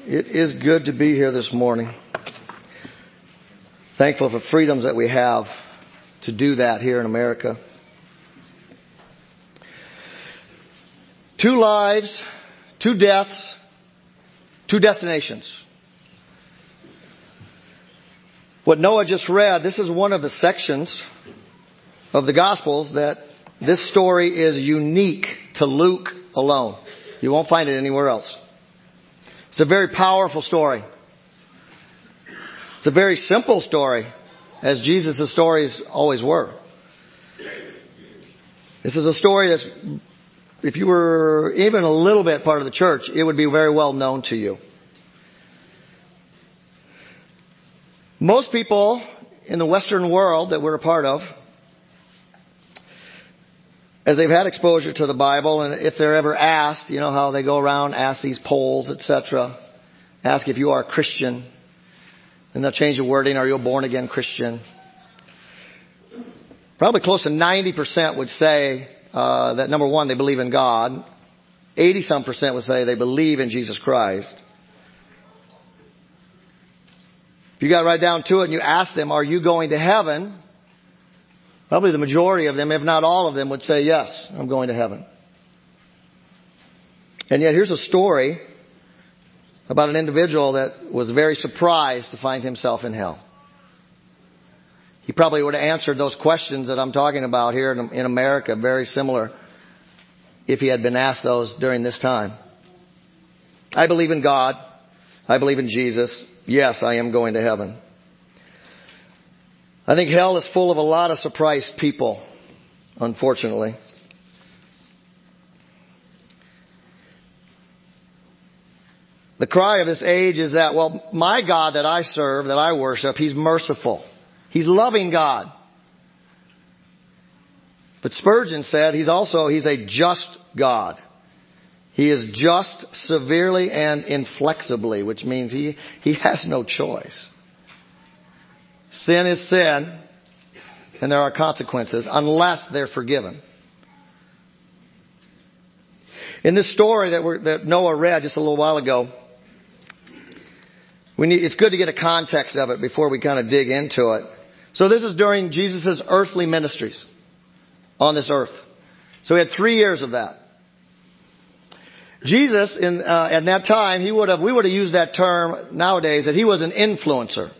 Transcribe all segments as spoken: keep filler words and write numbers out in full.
It is good to be here this morning. Thankful for freedoms that we have to do that here in America. Two lives, two deaths, two destinations. What Noah just read, this is one of the sections of the Gospels that this story is unique to Luke alone. You won't find it anywhere else. It's a very powerful story. It's a very simple story, as Jesus' stories always were. This is a story that's, if you were even a little bit part of the church, it would be very well known to you. Most people in the Western world that we're a part of, as they've had exposure to the Bible, and if they're ever asked, you know how they go around, ask these polls, et cetera, ask if you are a Christian, and they'll change the wording, are you a born-again Christian? Probably close to ninety percent would say uh, that, number one, they believe in God. eighty-some percent would say they believe in Jesus Christ. If you got right down to it and you ask them, are you going to heaven? Probably the majority of them, if not all of them, would say, yes, I'm going to heaven. And yet here's a story about an individual that was very surprised to find himself in hell. He probably would have answered those questions that I'm talking about here in, in America, very similar, if he had been asked those during this time. I believe in God. I believe in Jesus. Yes, I am going to heaven. I think hell is full of a lot of surprised people, unfortunately. The cry of this age is that, well, my God that I serve, that I worship, He's merciful. He's loving God. But Spurgeon said He's also, He's a just God. He is just severely and inflexibly, which means He, he has no choice. Sin is sin, and there are consequences unless they're forgiven. In this story that, we're, that Noah read just a little while ago, we need, it's good to get a context of it before we kind of dig into it. So this is during Jesus' earthly ministries on this earth. So he had three years of that. Jesus, in uh, at that time, he would have we would have used that term nowadays that he was an influencer.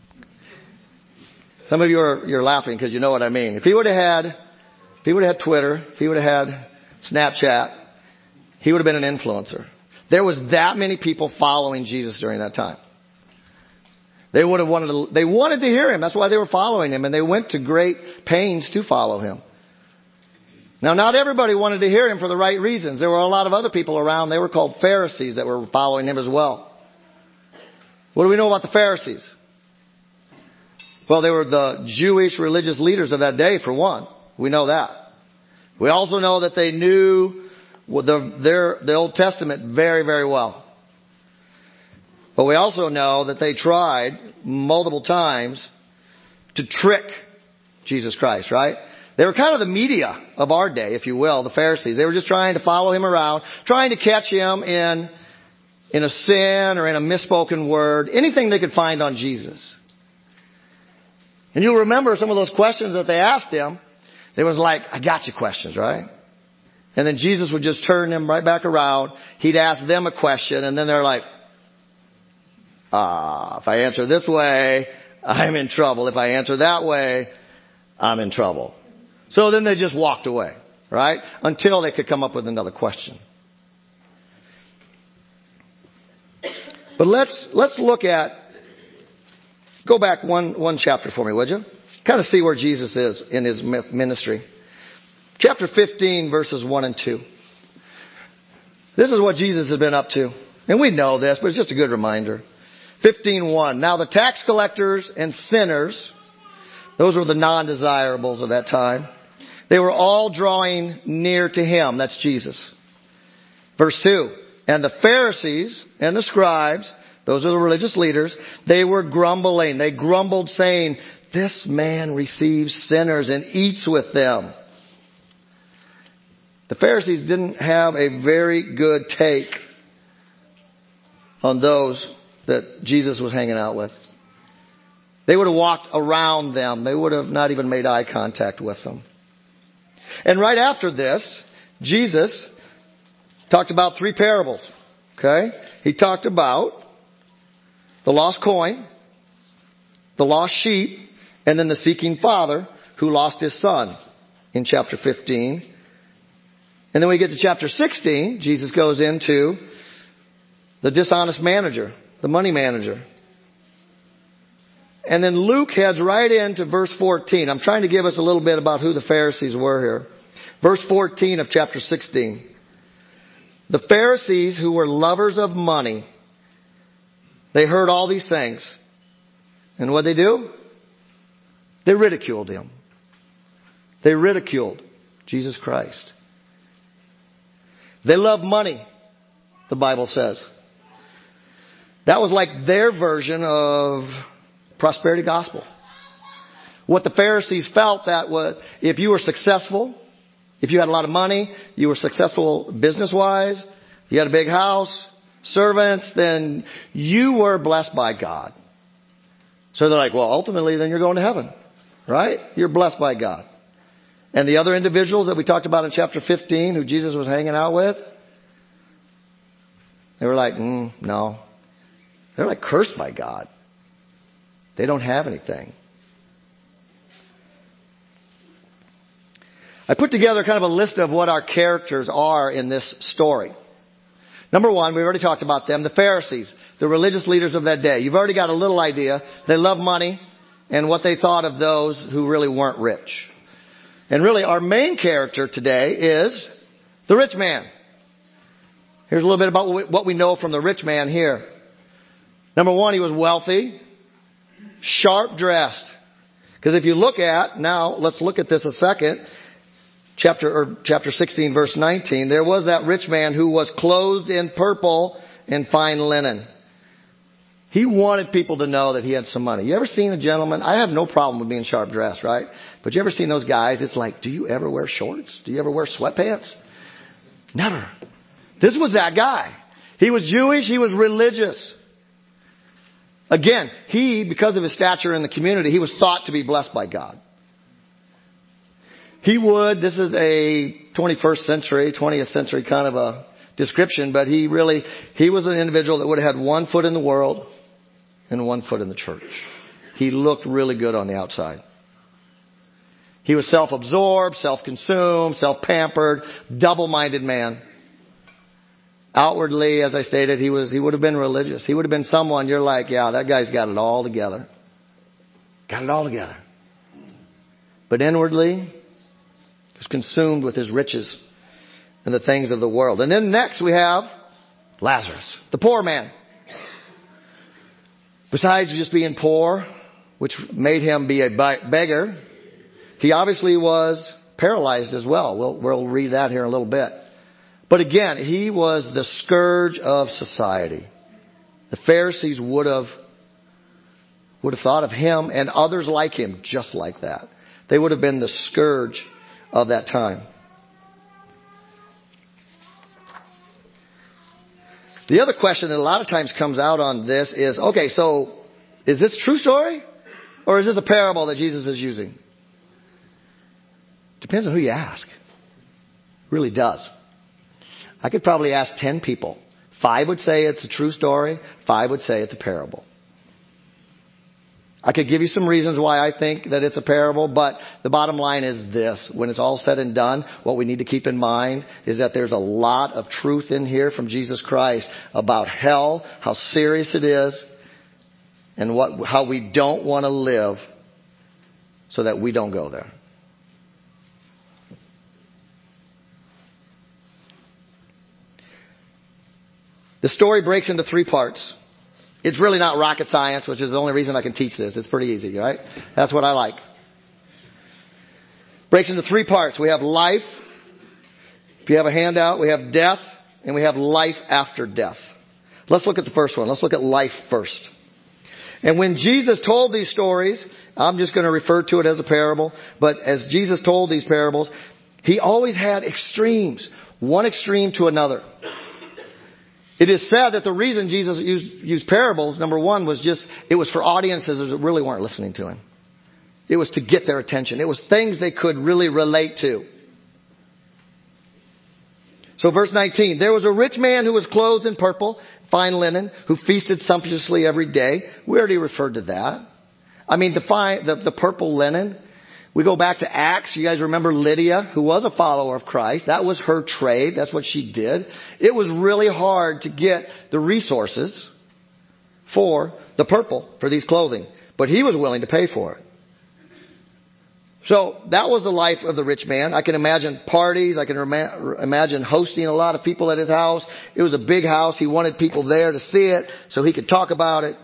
Some of you are you're laughing because you know what I mean. If he would have had, if he would have had Twitter, if he would have had Snapchat, he would have been an influencer. There was that many people following Jesus during that time. They would have wanted to, they wanted to hear Him. That's why they were following Him, and they went to great pains to follow Him. Now, not everybody wanted to hear Him for the right reasons. There were a lot of other people around. They were called Pharisees that were following Him as well. What do we know about the Pharisees? Well, they were the Jewish religious leaders of that day, for one. We know that. We also know that they knew the, their, the Old Testament very, very well. But we also know that they tried multiple times to trick Jesus Christ, right? They were kind of the media of our day, if you will, the Pharisees. They were just trying to follow Him around, trying to catch Him in, in a sin or in a misspoken word, anything they could find on Jesus. And you'll remember some of those questions that they asked Him. They was like, I got you questions, right? And then Jesus would just turn them right back around. He'd ask them a question, and then they're like, ah, if I answer this way, I'm in trouble. If I answer that way, I'm in trouble. So then they just walked away, right? Until they could come up with another question. But let's, let's look at, go back one, one chapter for me, would you? Kind of see where Jesus is in His ministry. Chapter fifteen, verses one and two. This is what Jesus has been up to. And we know this, but it's just a good reminder. fifteen one. Now the tax collectors and sinners, those were the non-desirables of that time, they were all drawing near to Him. That's Jesus. Verse two. And the Pharisees and the scribes, those are the religious leaders, they were grumbling. They grumbled, saying, this man receives sinners and eats with them. The Pharisees didn't have a very good take on those that Jesus was hanging out with. They would have walked around them. They would have not even made eye contact with them. And right after this, Jesus talked about three parables. Okay? He talked about the lost coin, the lost sheep, and then the seeking father who lost his son in chapter fifteen. And then we get to chapter sixteen, Jesus goes into the dishonest manager, the money manager. And then Luke heads right into verse fourteen. I'm trying to give us a little bit about who the Pharisees were here. Verse fourteen of chapter sixteen. The Pharisees, who were lovers of money, they heard all these things. And what did they do? They ridiculed him. They ridiculed Jesus Christ. They loved money, the Bible says. That was like their version of prosperity gospel. What the Pharisees felt that was, if you were successful, if you had a lot of money, you were successful business-wise, you had a big house, servants, then you were blessed by God. So they're like, well, ultimately, then you're going to heaven, right? You're blessed by God. And the other individuals that we talked about in chapter fifteen, who Jesus was hanging out with, they were like, mm, no. They're like cursed by God. They don't have anything. I put together kind of a list of what our characters are in this story. Number one, we already talked about them, the Pharisees, the religious leaders of that day. You've already got a little idea. They love money and what they thought of those who really weren't rich. And really, our main character today is the rich man. Here's a little bit about what we know from the rich man here. Number one, he was wealthy, sharp dressed. Because if you look at, now let's look at this a second, chapter or chapter sixteen, verse nineteen, there was that rich man who was clothed in purple and fine linen. He wanted people to know that he had some money. You ever seen a gentleman? I have no problem with being sharp dressed, right? But you ever seen those guys? It's like, do you ever wear shorts? Do you ever wear sweatpants? Never. This was that guy. He was Jewish. He was religious. Again, he, because of his stature in the community, he was thought to be blessed by God. He would, this is a twenty-first century, twentieth century kind of a description, but he really, he was an individual that would have had one foot in the world and one foot in the church. He looked really good on the outside. He was self-absorbed, self-consumed, self-pampered, double-minded man. Outwardly, as I stated, he was, he would have been religious. He would have been someone you're like, yeah, that guy's got it all together. Got it all together. But inwardly, he was consumed with his riches and the things of the world. And then next we have Lazarus, the poor man. Besides just being poor, which made him be a beggar, he obviously was paralyzed as well. We'll, we'll read that here in a little bit. But again, he was the scourge of society. The Pharisees would have, would have thought of him and others like him just like that. They would have been the scourge of that time. The other question that a lot of times comes out on this is, okay, so is this a true story or is this a parable that Jesus is using? Depends on who you ask. It really does. I could probably ask ten people. Five would say it's a true story. Five would say it's a parable. I could give you some reasons why I think that it's a parable, but the bottom line is this. When it's all said and done, what we need to keep in mind is that there's a lot of truth in here from Jesus Christ about hell, how serious it is, and what how we don't want to live so that we don't go there. The story breaks into three parts. It's really not rocket science, which is the only reason I can teach this. It's pretty easy, right? That's what I like. Breaks into three parts. We have life. If you have a handout, we have death, and we have life after death. Let's look at the first one. Let's look at life first. And when Jesus told these stories, I'm just going to refer to it as a parable, but as Jesus told these parables, he always had extremes, one extreme to another. It is said that the reason Jesus used, used parables, number one, was just, it was for audiences that really weren't listening to him. It was to get their attention. It was things they could really relate to. So verse nineteen, there was a rich man who was clothed in purple, fine linen, who feasted sumptuously every day. We already referred to that. I mean, the fine, the, the purple linen. We go back to Acts. You guys remember Lydia, who was a follower of Christ. That was her trade. That's what she did. It was really hard to get the resources for the purple, for these clothing. But he was willing to pay for it. So that was the life of the rich man. I can imagine parties. I can rema- imagine hosting a lot of people at his house. It was a big house. He wanted people there to see it so he could talk about it.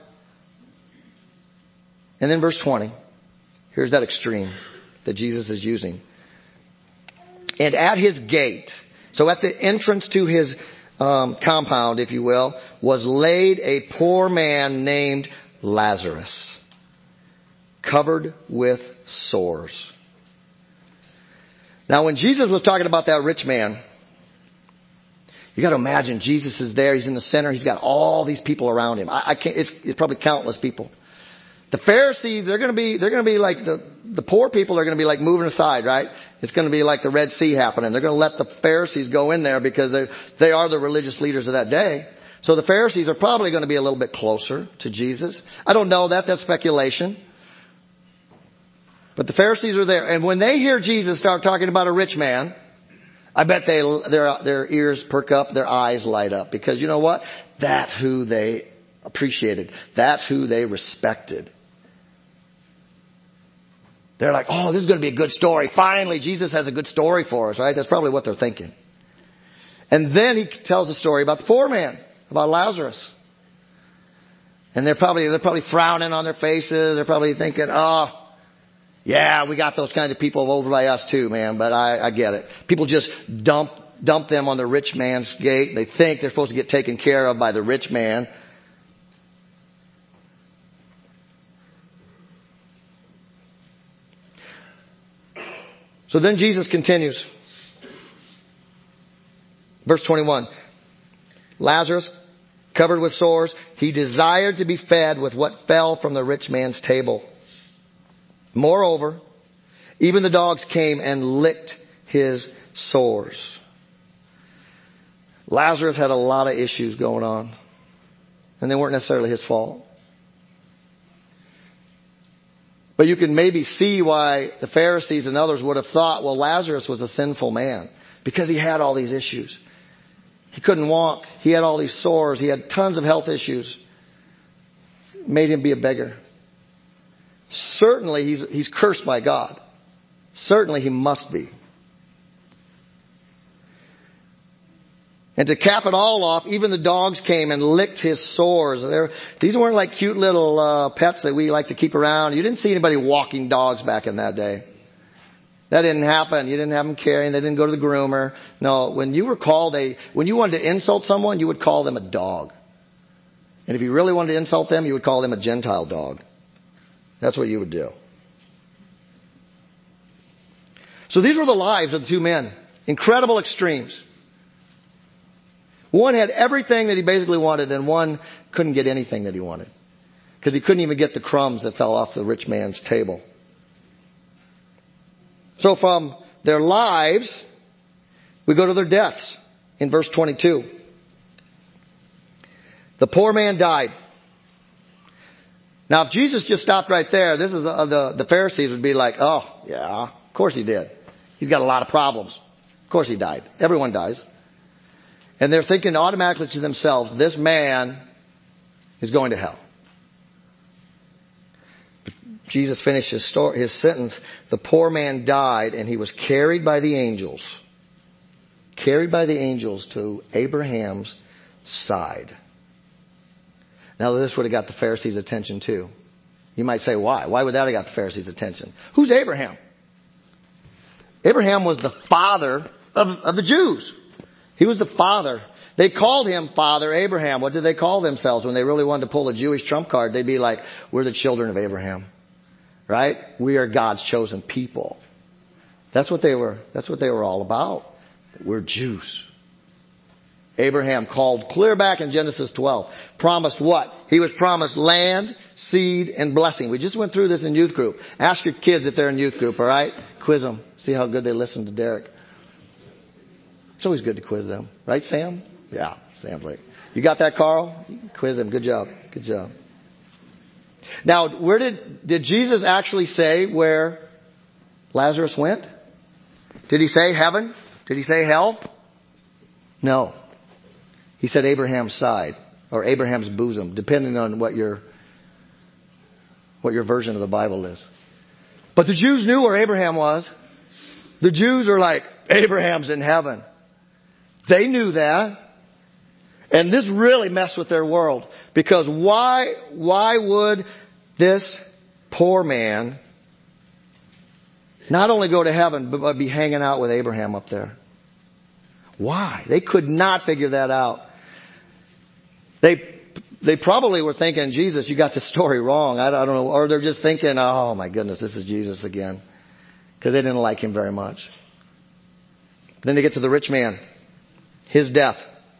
And then verse twenty. Here's that extreme that Jesus is using. And at his gate, so at the entrance to his um, compound, if you will, was laid a poor man named Lazarus, covered with sores. Now, when Jesus was talking about that rich man, you got to imagine Jesus is there. He's in the center. He's got all these people around him. I, I can't. It's, it's probably countless people. The Pharisees, they're going to be, they're going to be like the, the poor people are going to be like moving aside, right? It's going to be like the Red Sea happening. They're going to let the Pharisees go in there because they, they are the religious leaders of that day. So the Pharisees are probably going to be a little bit closer to Jesus. I don't know that. That's speculation. But the Pharisees are there. And when they hear Jesus start talking about a rich man, I bet they, their, their ears perk up, their eyes light up. Because you know what? That's who they appreciated. That's who they respected. They're like, oh, this is going to be a good story. Finally, Jesus has a good story for us, right? That's probably what they're thinking. And then he tells a story about the poor man, about Lazarus. And they're probably, they're probably frowning on their faces. They're probably thinking, oh, yeah, we got those kind of people over by us too, man. But I, I get it. People just dump, dump them on the rich man's gate. They think they're supposed to get taken care of by the rich man. So then Jesus continues. Verse twenty-one. Lazarus, covered with sores, he desired to be fed with what fell from the rich man's table. Moreover, even the dogs came and licked his sores. Lazarus had a lot of issues going on. And they weren't necessarily his fault. But you can maybe see why the Pharisees and others would have thought, well, Lazarus was a sinful man because he had all these issues. He couldn't walk. He had all these sores. He had tons of health issues. Made him be a beggar. Certainly he's, he's cursed by God. Certainly he must be. And to cap it all off, even the dogs came and licked his sores. They're, these weren't like cute little uh, pets that we like to keep around. You didn't see anybody walking dogs back in that day. That didn't happen. You didn't have them carrying. They didn't go to the groomer. No, when you were called a, when you wanted to insult someone, you would call them a dog. And if you really wanted to insult them, you would call them a Gentile dog. That's what you would do. So these were the lives of the two men. Incredible extremes. One had everything that he basically wanted, and one couldn't get anything that he wanted. Because he couldn't even get the crumbs that fell off the rich man's table. So from their lives, we go to their deaths in verse twenty-two. The poor man died. Now, if Jesus just stopped right there, this is the, the, the Pharisees would be like, oh, yeah, of course he did. He's got a lot of problems. Of course he died. Everyone dies. And they're thinking automatically to themselves, this man is going to hell. But Jesus finished his, story, his sentence. The poor man died and he was carried by the angels. Carried by the angels to Abraham's side. Now this would have got the Pharisees' attention too. You might say, why? Why would that have got the Pharisees' attention? Who's Abraham? Abraham was the father of, of the Jews. He was the father. They called him Father Abraham. What did they call themselves when they really wanted to pull a Jewish trump card? They'd be like, we're the children of Abraham. Right? We are God's chosen people. That's what they were, that's what they were all about. We're Jews. Abraham called clear back in Genesis twelve. Promised what? He was promised land, seed, and blessing. We just went through this in youth group. Ask your kids if they're in youth group, all right? Quiz them. See how good they listen to Derek. It's always good to quiz them. Right, Sam? Yeah, Sam's like, you got that, Carl? Quiz him. Good job. Good job. Now, where did, did Jesus actually say where Lazarus went? Did he say heaven? Did he say hell? No. He said Abraham's side or Abraham's bosom, depending on what your, what your version of the Bible is. But the Jews knew where Abraham was. The Jews are like, Abraham's in heaven. They knew that. And this really messed with their world. Because why, why would this poor man not only go to heaven, but be hanging out with Abraham up there? Why? They could not figure that out. They, they probably were thinking, Jesus, you got the story wrong. I don't know. Or they're just thinking, oh my goodness, this is Jesus again. Because they didn't like him very much. Then they get to the rich man. His death.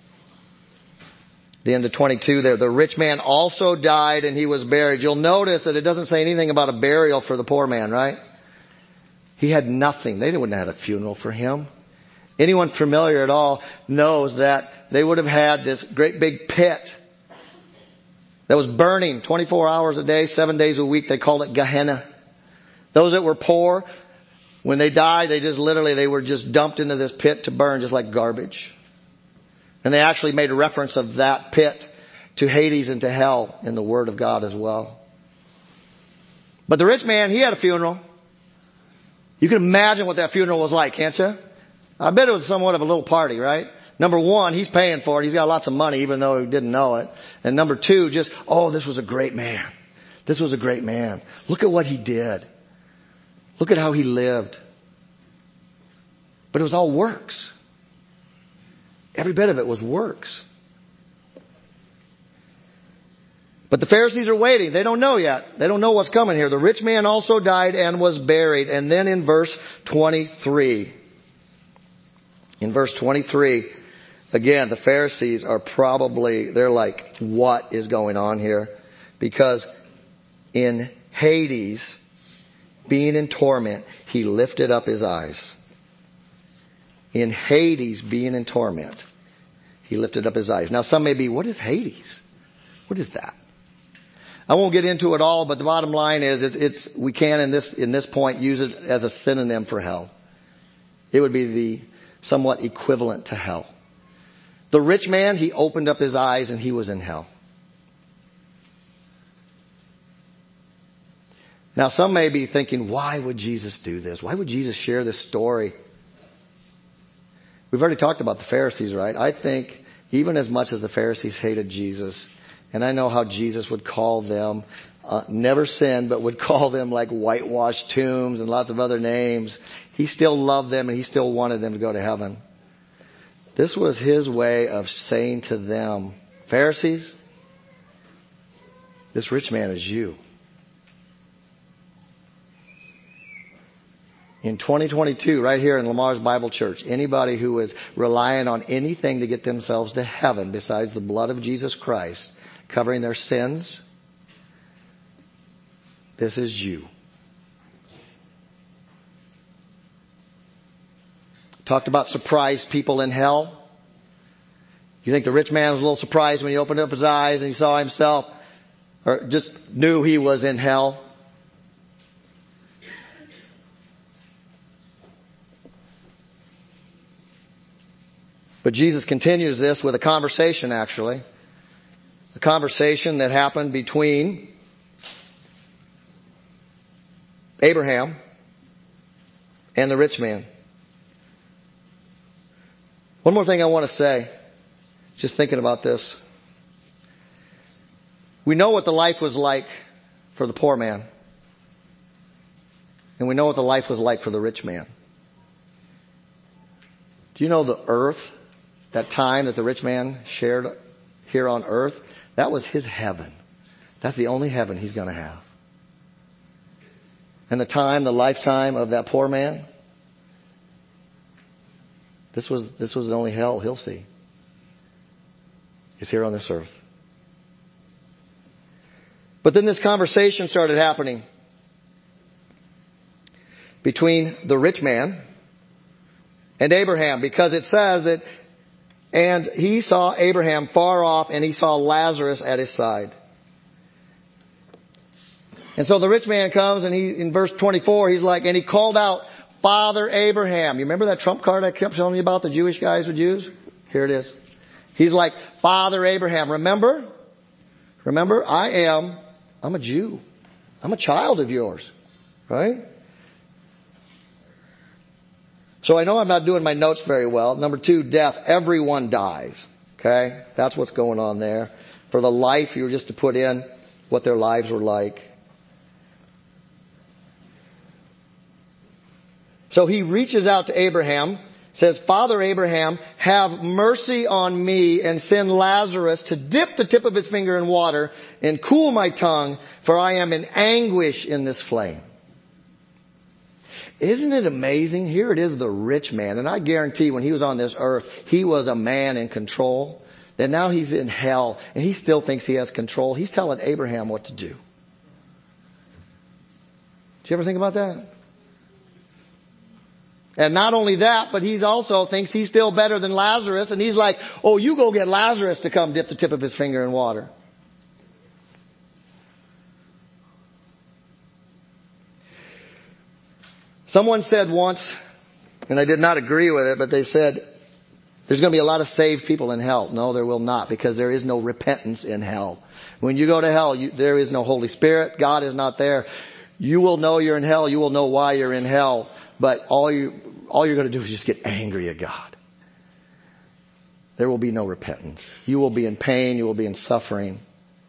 The end of twenty-two there. The rich man also died and he was buried. You'll notice that it doesn't say anything about a burial for the poor man, right? He had nothing. They wouldn't have had a funeral for him. Anyone familiar at all knows that they would have had this great big pit that was burning twenty-four hours a day, seven days a week. They called it Gehenna. Those that were poor, when they died, they just literally, they were just dumped into this pit to burn just like garbage. And they actually made a reference of that pit to Hades and to hell in the Word of God as well. But the rich man, he had a funeral. You can imagine what that funeral was like, can't you? I bet it was somewhat of a little party, right? Number one, he's paying for it. He's got lots of money, even though he didn't know it. And number two, just, oh, this was a great man. This was a great man. Look at what he did. Look at how he lived. But it was all works. Every bit of it was works. But the Pharisees are waiting. They don't know yet. They don't know what's coming here. The rich man also died and was buried. And then in verse twenty-three, in verse twenty-three, again, the Pharisees are probably, they're like, what is going on here? Because in Hades, being in torment, he lifted up his eyes. In Hades, being in torment, he lifted up his eyes. Now some may be, what is Hades? What is that? I won't get into it all, but the bottom line is, it's, it's we can in this in this point use it as a synonym for hell. It would be the somewhat equivalent to hell. The rich man, he opened up his eyes and he was in hell. Now some may be thinking, why would Jesus do this? Why would Jesus share this story? We've already talked about the Pharisees, right? I think even as much as the Pharisees hated Jesus, and I know how Jesus would call them, uh, never sinned, but would call them like whitewashed tombs and lots of other names, he still loved them and he still wanted them to go to heaven. This was his way of saying to them, Pharisees, this rich man is you. In twenty twenty-two, right here in Lamar's Bible Church, anybody who is relying on anything to get themselves to heaven besides the blood of Jesus Christ covering their sins, this is you. Talked about surprised people in hell. You think the rich man was a little surprised when he opened up his eyes and he saw himself, or just knew he was in hell? But Jesus continues this with a conversation, actually. A conversation that happened between Abraham and the rich man. One more thing I want to say, just thinking about this. We know what the life was like for the poor man. And we know what the life was like for the rich man. Do you know the earth, that time that the rich man shared here on earth, that was his heaven. That's the only heaven he's going to have. And the time, the lifetime of that poor man, this was this was the only hell he'll see. is here on this earth. But then this conversation started happening between the rich man and Abraham, because it says that, and he saw Abraham far off, and he saw Lazarus at his side. And so the rich man comes, and he, in verse twenty-four, he's like, and he called out, Father Abraham. You remember that trump card I kept telling you about, the Jewish guys would use? Here it is. He's like, Father Abraham. Remember? Remember, I am, I'm a Jew. I'm a child of yours. Right? So I know I'm not doing my notes very well. Number two, death. Everyone dies. Okay? That's what's going on there. For the life, you were just to put in what their lives were like. So he reaches out to Abraham, says, Father Abraham, have mercy on me and send Lazarus to dip the tip of his finger in water and cool my tongue, for I am in anguish in this flame. Isn't it amazing? Here it is, the rich man. And I guarantee when he was on this earth, he was a man in control. Then now he's in hell, and he still thinks he has control. He's telling Abraham what to do. Did you ever think about that? And not only that, but he also thinks he's still better than Lazarus. And he's like, oh, you go get Lazarus to come dip the tip of his finger in water. Someone said once, and I did not agree with it, but they said, there's going to be a lot of saved people in hell. No, there will not, because there is no repentance in hell. When you go to hell, you, there is no Holy Spirit. God is not there. You will know you're in hell. You will know why you're in hell. But all you, all you're going to do is just get angry at God. There will be no repentance. You will be in pain. You will be in suffering.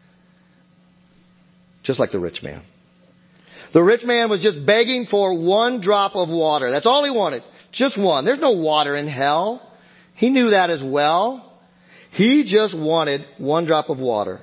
Just like the rich man. The rich man was just begging for one drop of water. That's all he wanted. Just one. There's no water in hell. He knew that as well. He just wanted one drop of water.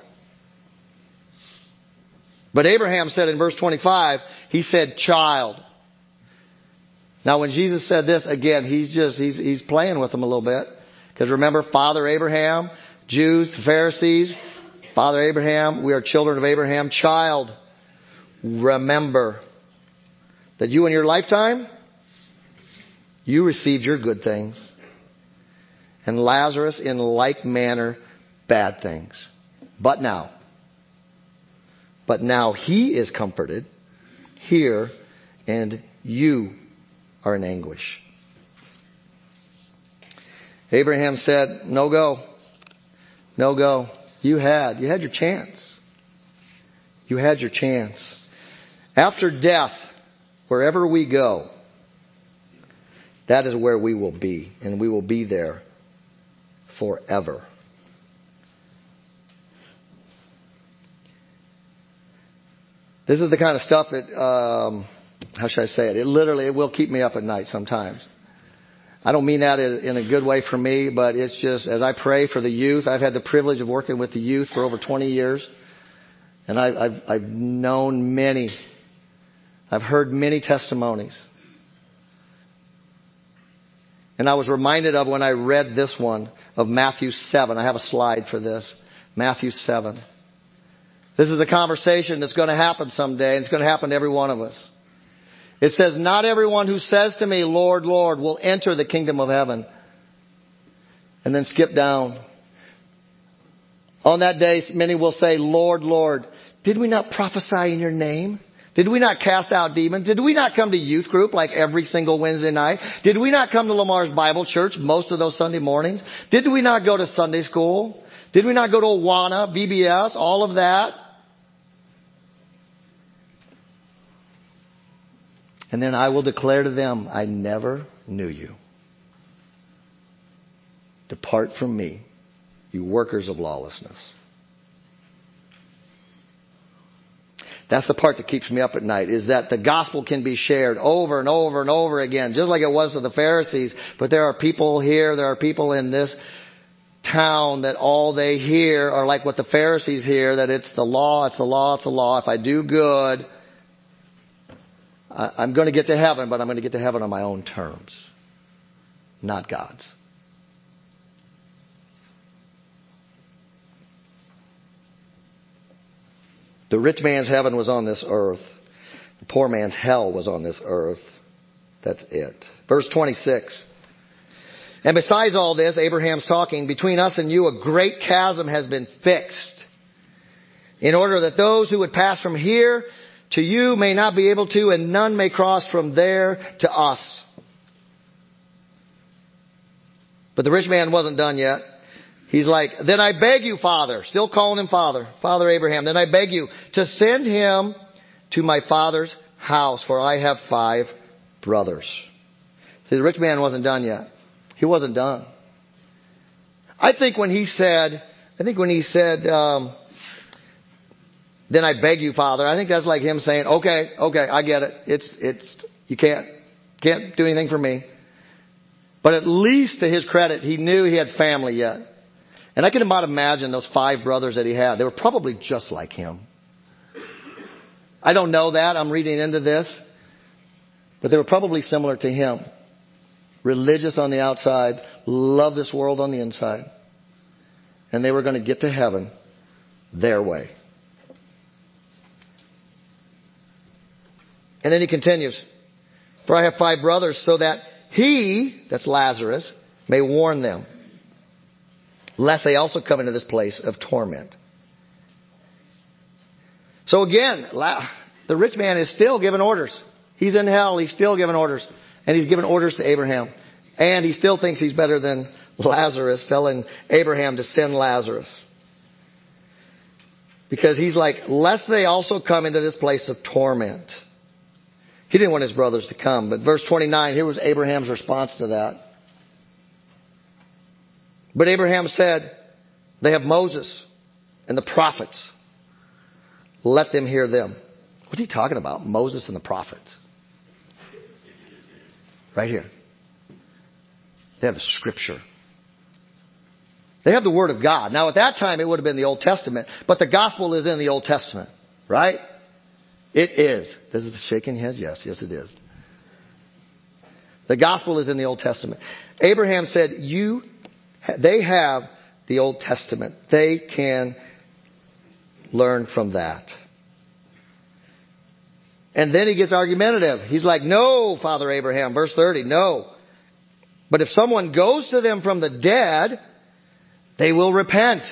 But Abraham said in verse twenty-five, he said, child. Now when Jesus said this, again, he's just, he's, he's playing with them a little bit. Because remember, Father Abraham, Jews, the Pharisees, Father Abraham, we are children of Abraham, child. Remember that you in your lifetime, you received your good things. And Lazarus in like manner, bad things. But now, but now he is comforted here and you are in anguish. Abraham said, no go. No go. You had, you had your chance. You had your chance. After death, wherever we go, that is where we will be. And we will be there forever. This is the kind of stuff that, um, how should I say it? It literally, it will keep me up at night sometimes. I don't mean that in a good way for me, but it's just, as I pray for the youth, I've had the privilege of working with the youth for over twenty years. And I, I've, I've known many. I've heard many testimonies. And I was reminded of when I read this one of Matthew seven. I have a slide for this. Matthew seven. This is a conversation that's going to happen someday, and it's going to happen to every one of us. It says, not everyone who says to me, Lord, Lord, will enter the kingdom of heaven. And then skip down. On that day, many will say, Lord, Lord, did we not prophesy in your name? Did we not cast out demons? Did we not come to youth group like every single Wednesday night? Did we not come to Lamar's Bible Church most of those Sunday mornings? Did we not go to Sunday school? Did we not go to Awana, V B S, all of that? And then I will declare to them, I never knew you. Depart from me, you workers of lawlessness. That's the part that keeps me up at night, is that the gospel can be shared over and over and over again, just like it was to the Pharisees. But there are people here, there are people in this town that all they hear are like what the Pharisees hear, that it's the law, it's the law, it's the law. If I do good, I'm going to get to heaven, but I'm going to get to heaven on my own terms, not God's. The rich man's heaven was on this earth. The poor man's hell was on this earth. That's it. Verse twenty-six. And besides all this, Abraham's talking, between us and you a great chasm has been fixed, in order that those who would pass from here to you may not be able to, and none may cross from there to us. But the rich man wasn't done yet. He's like, then I beg you, Father, still calling him Father, Father Abraham, then I beg you to send him to my father's house, for I have five brothers. See, the rich man wasn't done yet. He wasn't done. I think when he said, I think when he said, um, then I beg you, Father, I think that's like him saying, okay, okay, I get it. It's, it's, you can't, can't do anything for me. But at least to his credit, he knew he had family yet. And I can about imagine those five brothers that he had. They were probably just like him. I don't know that. I'm reading into this. But they were probably similar to him. Religious on the outside, love this world on the inside. And they were going to get to heaven their way. And then he continues, for I have five brothers, so that he, that's Lazarus, may warn them, lest they also come into this place of torment. So again, the rich man is still giving orders. He's in hell, he's still giving orders. And he's giving orders to Abraham. And he still thinks he's better than Lazarus, telling Abraham to send Lazarus. Because he's like, lest they also come into this place of torment. He didn't want his brothers to come. But verse twenty-nine, here was Abraham's response to that. But Abraham said, they have Moses and the prophets. Let them hear them. What's he talking about? Moses and the prophets. Right here. They have the scripture. They have the word of God. Now at that time it would have been the Old Testament, but the gospel is in the Old Testament. Right? It is. This is shaking heads? Yes, yes it is. The gospel is in the Old Testament. Abraham said, you, they have the Old Testament. They can learn from that. And then he gets argumentative. He's like, no, Father Abraham, verse thirty, no. But if someone goes to them from the dead, they will repent.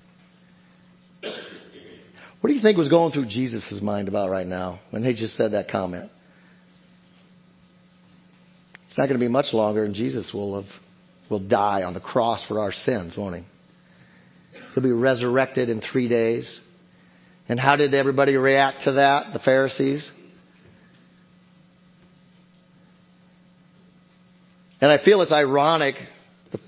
What do you think was going through Jesus' mind about right now when he just said that comment? It's not going to be much longer and Jesus will have, will die on the cross for our sins, won't he? He'll be resurrected in three days. And how did everybody react to that? The Pharisees? And I feel it's ironic. The,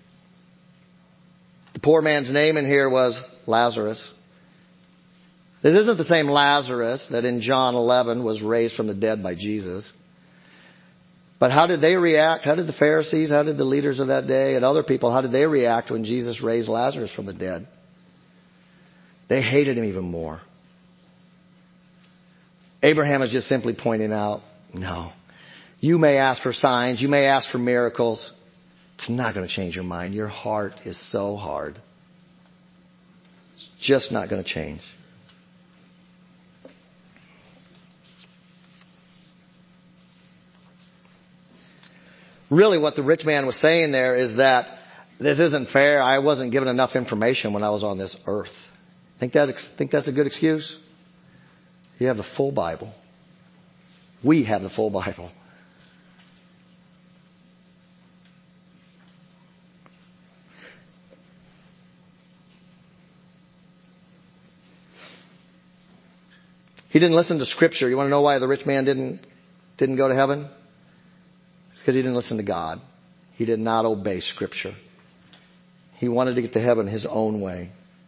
the poor man's name in here was Lazarus. This isn't the same Lazarus that in John eleven was raised from the dead by Jesus. But how did they react? How did the Pharisees, how did the leaders of that day and other people, how did they react when Jesus raised Lazarus from the dead? They hated him even more. Abraham is just simply pointing out, no. You may ask for signs. You may ask for miracles. It's not going to change your mind. Your heart is so hard. It's just not going to change. Really what the rich man was saying there is that this isn't fair. I wasn't given enough information when I was on this earth. Think that, think that's a good excuse? You have the full Bible. We have the full Bible. He didn't listen to Scripture. You want to know why the rich man didn't, didn't go to heaven? It's because he didn't listen to God. He did not obey Scripture. He wanted to get to heaven his own way.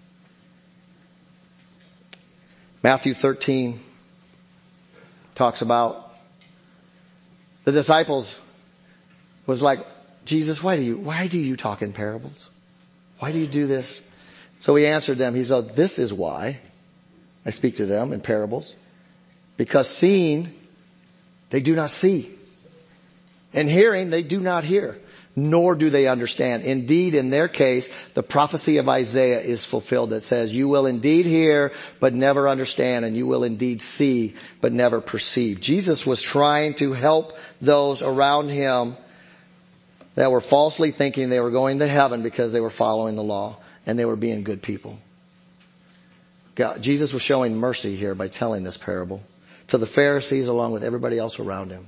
Matthew thirteen talks about the disciples was like, Jesus, why do you, why do you talk in parables? Why do you do this? So he answered them. He said, this is why I speak to them in parables. Because seeing, they do not see. And hearing, they do not hear. nor do they understand. Indeed, in their case, the prophecy of Isaiah is fulfilled that says, you will indeed hear, but never understand, and you will indeed see, but never perceive. Jesus was trying to help those around him that were falsely thinking they were going to heaven because they were following the law and they were being good people. God, Jesus was showing mercy here by telling this parable to the Pharisees along with everybody else around him.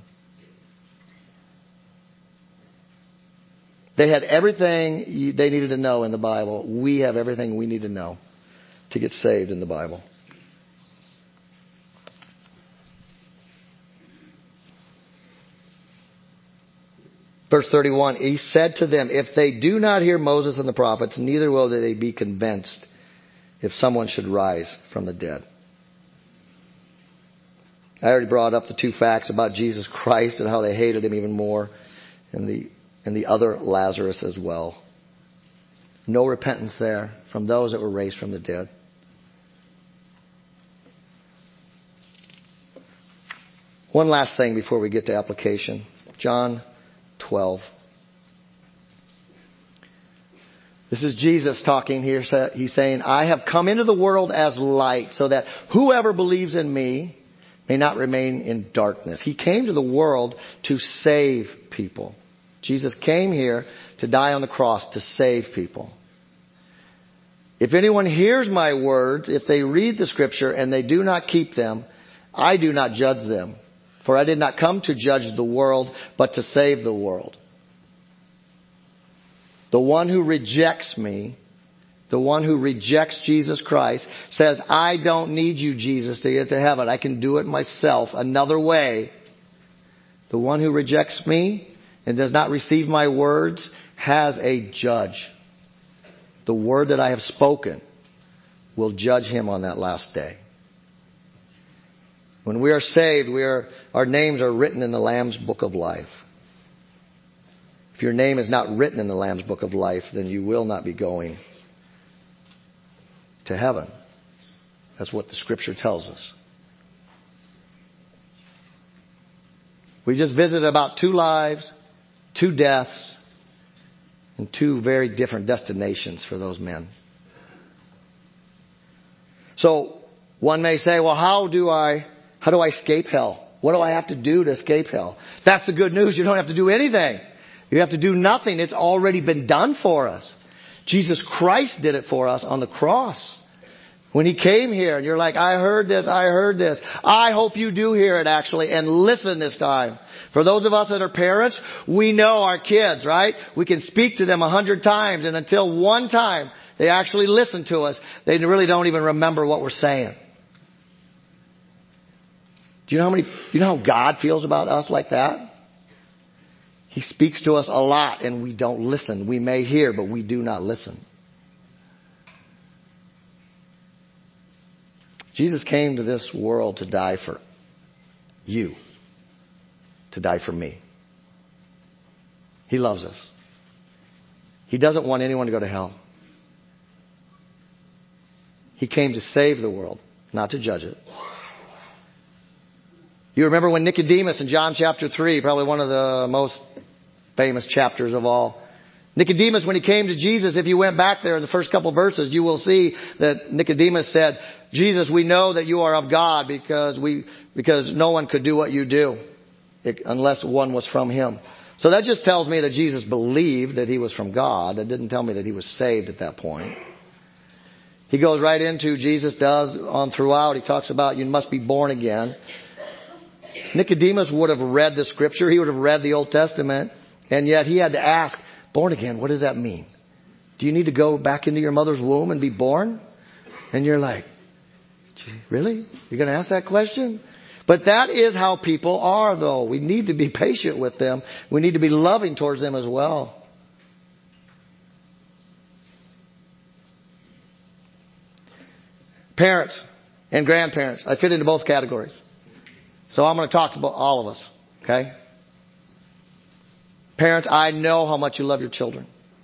They had everything they needed to know in the Bible. We have everything we need to know to get saved in the Bible. Verse thirty-one, he said to them, if they do not hear Moses and the prophets, neither will they be convinced if someone should rise from the dead. I already brought up the two facts about Jesus Christ and how they hated him even more, and the and the other Lazarus as well. No repentance there from those that were raised from the dead. One last thing before we get to application. John twelve. This is Jesus talking here. He's saying, I have come into the world as light so that whoever believes in me may not remain in darkness. He came to the world to save people. Jesus came here to die on the cross to save people. If anyone hears my words, if they read the scripture and they do not keep them, I do not judge them. For I did not come to judge the world, but to save the world. The one who rejects me, the one who rejects Jesus Christ, says, I don't need you, Jesus, to get to heaven. I can do it myself another way. The one who rejects me and does not receive my words has a judge. The word that I have spoken will judge him on that last day. When we are saved, we are, our names are written in the Lamb's book of life. If your name is not written in the Lamb's book of life, then you will not be going to heaven. That's what the scripture tells us. We just visited about two lives, two deaths, and two very different destinations for those men. So one may say, well, how do I, how do I escape hell? What do I have to do to escape hell? That's the good news. You don't have to do anything. You have to do nothing. It's already been done for us. Jesus Christ did it for us on the cross. When he came here and you're like, I heard this, I heard this. I hope you do hear it actually and listen this time. For those of us that are parents, we know our kids, right? We can speak to them a hundred times, and until one time they actually listen to us, they really don't even remember what we're saying. Do you know how many, you know how God feels about us like that? He speaks to us a lot and we don't listen. We may hear, but we do not listen. Jesus came to this world to die for you, to die for me. He loves us. He doesn't want anyone to go to hell. He came to save the world, not to judge it. You remember when Nicodemus in John chapter three, probably one of the most famous chapters of all. Nicodemus, when he came to Jesus, if you went back there in the first couple verses, you will see that Nicodemus said, Jesus, we know that you are of God because we, because no one could do what you do unless one was from him. So that just tells me that Jesus believed that he was from God. That didn't tell me that he was saved at that point. He goes right into, Jesus does on throughout. He talks about you must be born again. Nicodemus would have read the scripture. He would have read the Old Testament. And yet he had to ask, born again, what does that mean? Do you need to go back into your mother's womb and be born? And you're like, really? You're going to ask that question? But that is how people are, though. We need to be patient with them. We need to be loving towards them as well. Parents and grandparents. I fit into both categories. So I'm going to talk to all of us. Okay? Parents, I know how much you love your children.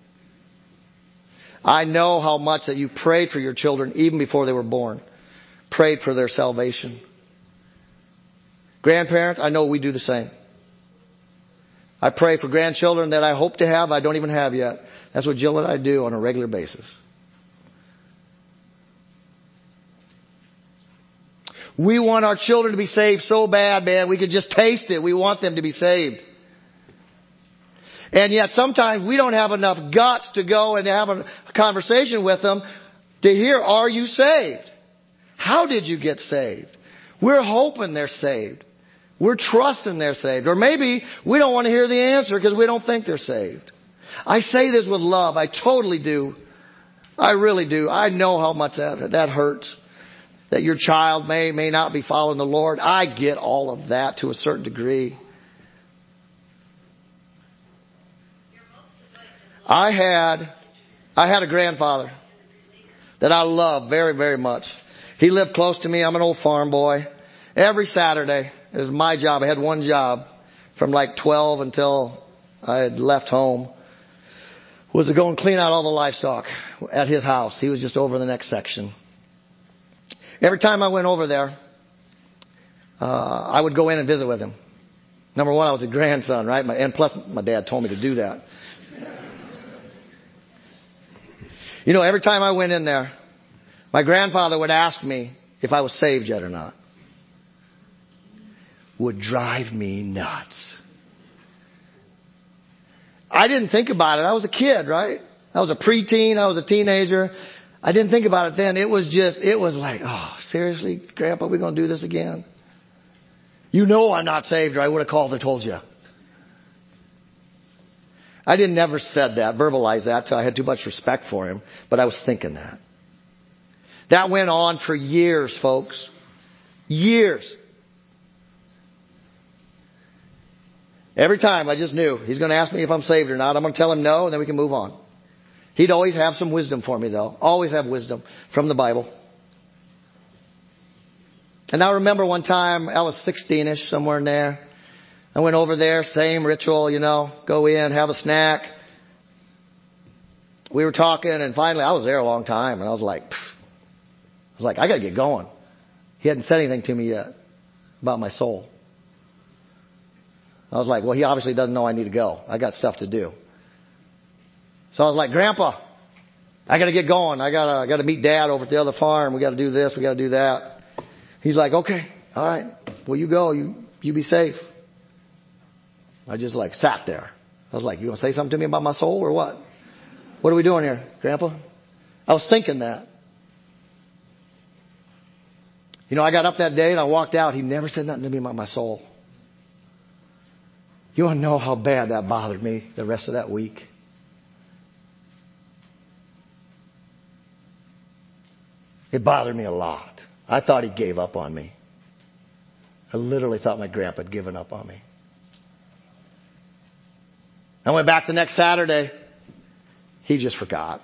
I know how much that you prayed for your children even before they were born. Prayed for their salvation. Grandparents, I know we do the same. I pray for grandchildren that I hope to have, I don't even have yet. That's what Jill and I do on a regular basis. We want our children to be saved so bad, man. We could just taste it. We want them to be saved. And yet sometimes we don't have enough guts to go and have a conversation with them to hear, are you saved? How did you get saved? We're hoping they're saved. We're trusting they're saved. Or maybe we don't want to hear the answer because we don't think they're saved. I say this with love. I totally do. I really do. I know how much that, that hurts. That your child may, may not be following the Lord. I get all of that to a certain degree. I had, I had a grandfather that I love very, very much. He lived close to me. I'm an old farm boy. Every Saturday, it was my job. I had one job from like twelve until I had left home, was to go and clean out all the livestock at his house. He was just over in the next section. Every time I went over there, uh, I would go in and visit with him. Number one, I was a grandson, right? My, and plus, my dad told me to do that. You know, every time I went in there, my grandfather would ask me if I was saved yet or not. Would drive me nuts. I didn't think about it. I was a kid, right? I was a preteen. I was a teenager. I didn't think about it then. It was just, it was like, oh, seriously, Grandpa, we're going to do this again? You know I'm not saved, or I would have called and told you. I didn't never said that, verbalize that, till I had too much respect for him, but I was thinking that. That went on for years, folks. Years. Every time I just knew he's going to ask me if I'm saved or not. I'm going to tell him no, and then we can move on. He'd always have some wisdom for me, though. Always have wisdom from the Bible. And I remember one time, I was sixteen-ish, somewhere in there. I went over there, same ritual, you know, go in, have a snack. We were talking, and finally, I was there a long time, and I was like, pfft. I was like, I got to get going. He hadn't said anything to me yet about my soul. I was like, well, he obviously doesn't know I need to go. I got stuff to do. So I was like, Grandpa, I got to get going. I got to I got to meet Dad over at the other farm. We got to do this. We got to do that. He's like, okay, all right. Well, you go. You you be safe. I just like sat there. I was like, you want to say something to me about my soul or what? What are we doing here, Grandpa? I was thinking that. You know, I got up that day and I walked out. He never said nothing to me about my soul. You want to know how bad that bothered me the rest of that week? It bothered me a lot. I thought he gave up on me. I literally thought my grandpa had given up on me. I went back the next Saturday. He just forgot.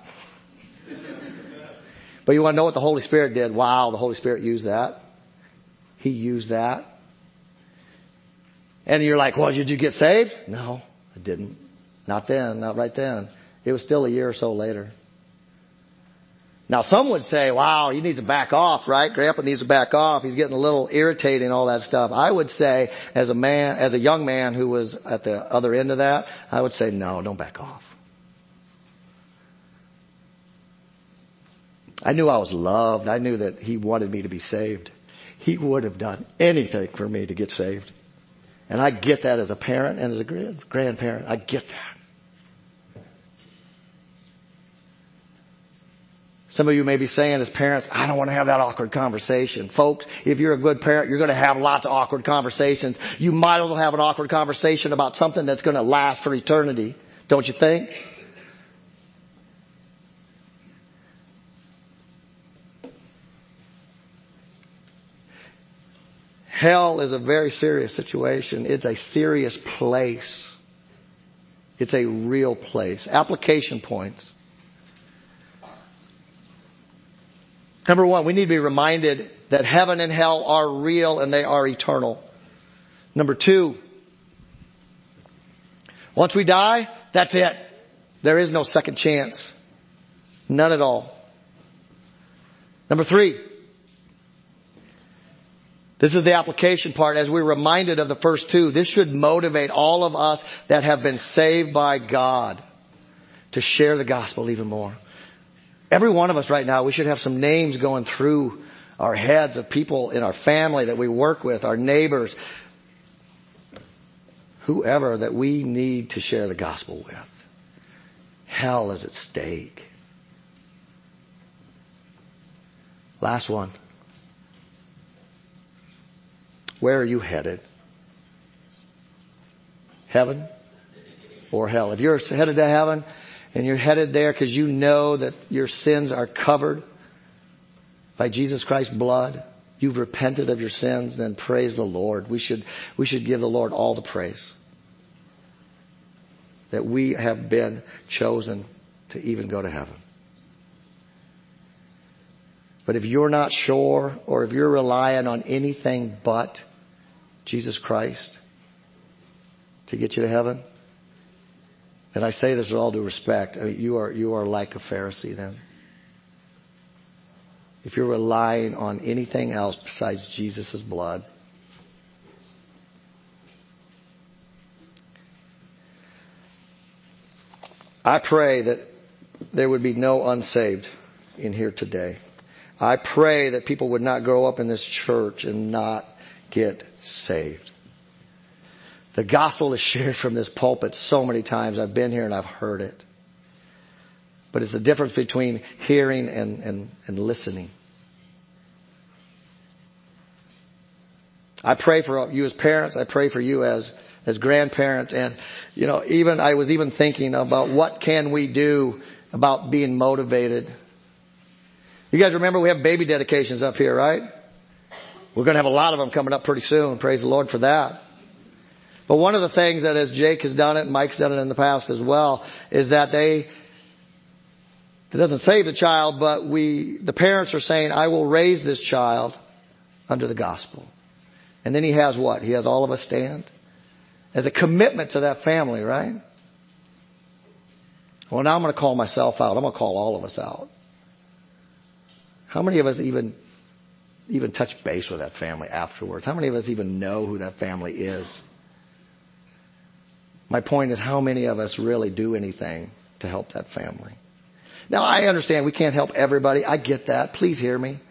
But you want to know what the Holy Spirit did? Wow, the Holy Spirit used that. He used that. And you're like, well, did you get saved? No, I didn't. Not then, not right then. It was still a year or so later. Now, some would say, wow, he needs to back off, right? Grandpa needs to back off. He's getting a little irritating and all that stuff. I would say, as a man, as a young man who was at the other end of that, I would say, no, don't back off. I knew I was loved. I knew that he wanted me to be saved. He would have done anything for me to get saved. And I get that as a parent and as a grandparent. I get that. Some of you may be saying as parents, I don't want to have that awkward conversation. Folks, if you're a good parent, you're going to have lots of awkward conversations. You might as well have an awkward conversation about something that's going to last for eternity. Don't you think? Hell is a very serious situation. It's a serious place. It's a real place. Application points. Number one, we need to be reminded that heaven and hell are real and they are eternal. Number two, once we die, that's it. There is no second chance. None at all. Number three, This is the application part. As we're reminded of the first two, this should motivate all of us that have been saved by God to share the gospel even more. Every one of us right now, we should have some names going through our heads of people in our family that we work with, our neighbors, whoever that we need to share the gospel with. Hell is at stake. Last one. Where are you headed? Heaven or hell? If you're headed to heaven and you're headed there because you know that your sins are covered by Jesus Christ's blood, you've repented of your sins, then praise the Lord. We should, we should give the Lord all the praise that we have been chosen to even go to heaven. But if you're not sure, or if you're relying on anything but Jesus Christ to get you to heaven, and I say this with all due respect, I mean, you are you are like a Pharisee then. If you're relying on anything else besides Jesus' blood, I pray that there would be no unsaved in here today. I pray that people would not grow up in this church and not get saved. The gospel is shared from this pulpit so many times. I've been here and I've heard it. But it's the difference between hearing and, and, and listening. I pray for you as parents. I pray for you as, as grandparents. And, you know, even I was even thinking about what can we do about being motivated. You guys remember we have baby dedications up here, right? We're going to have a lot of them coming up pretty soon. Praise the Lord for that. But one of the things that as Jake has done it, and Mike's done it in the past as well, is that they, it doesn't save the child, but we, the parents are saying, I will raise this child under the gospel. And then he has what? He has all of us stand as a commitment to that family, right? Well, now I'm going to call myself out. I'm going to call all of us out. How many of us even even touch base with that family afterwards? How many of us even know who that family is? My point is, how many of us really do anything to help that family? Now, I understand we can't help everybody. I get that. Please hear me.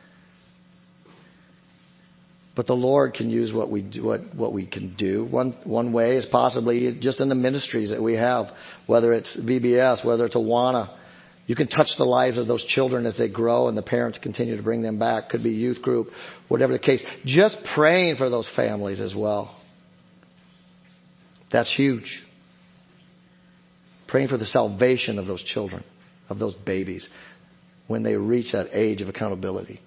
But the Lord can use what we do, what, what we can do. One one way is possibly just in the ministries that we have, whether it's V B S, whether it's Awana. You can touch the lives of those children as they grow and the parents continue to bring them back. Could be youth group, whatever the case. Just praying for those families as well. That's huge. Praying for the salvation of those children, of those babies, when they reach that age of accountability.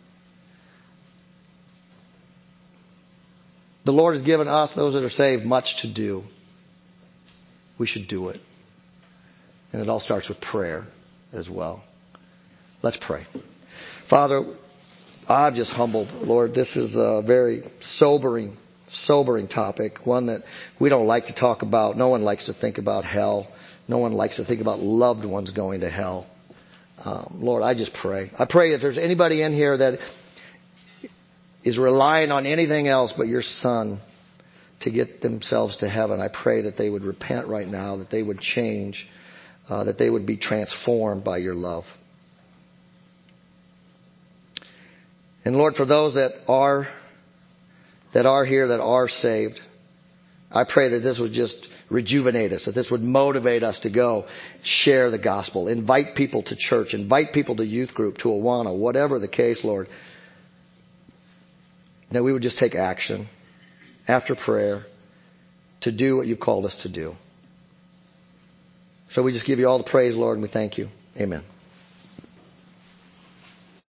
The Lord has given us, those that are saved, much to do. We should do it. And it all starts with prayer as well. Let's pray. Father, I'm just humbled, Lord. This is a very sobering, sobering topic, one that we don't like to talk about. No one likes to think about hell. No one likes to think about loved ones going to hell. Um, Lord, I just pray. I pray if there's anybody in here that is relying on anything else but your Son to get themselves to heaven, I pray that they would repent right now, that they would change, Uh, that they would be transformed by your love. And Lord, for those that are that are here, that are saved, I pray that this would just rejuvenate us, that this would motivate us to go share the gospel, invite people to church, invite people to youth group, to Awana, whatever the case, Lord. That we would just take action after prayer to do what you've called us to do. So we just give you all the praise, Lord, and we thank you. Amen.